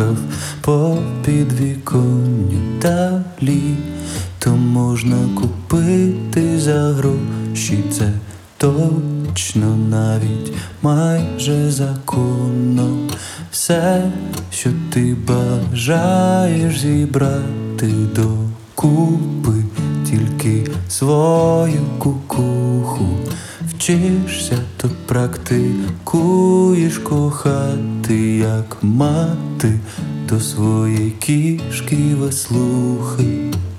блукав по підвіконню далі, то можна купити за гроші, це точно, навіть майже законно. Все, що ти бажаєш зібрати докупи, тільки свою кукуху. Вчишся, то практикуєш кохати, як мати до своєї кішки веслухи.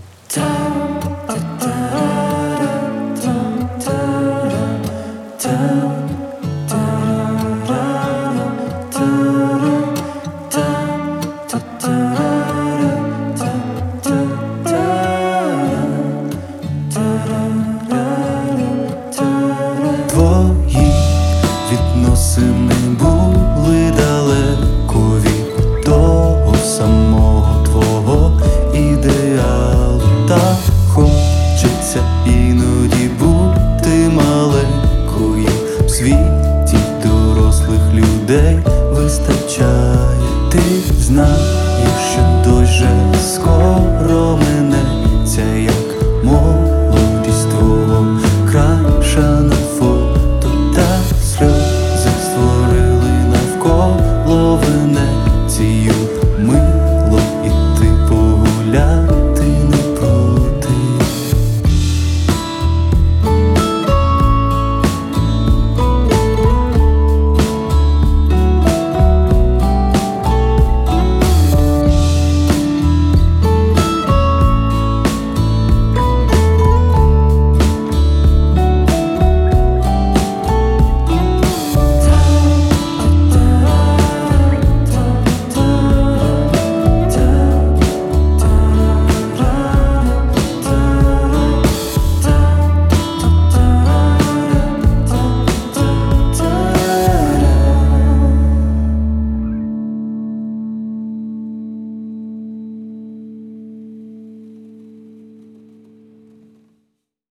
Твої відносини були далеко від того самого твого ідеалу. Та хочеться іноді бути маленькою. В світі дорослих людей вистачає. Ти знаєш,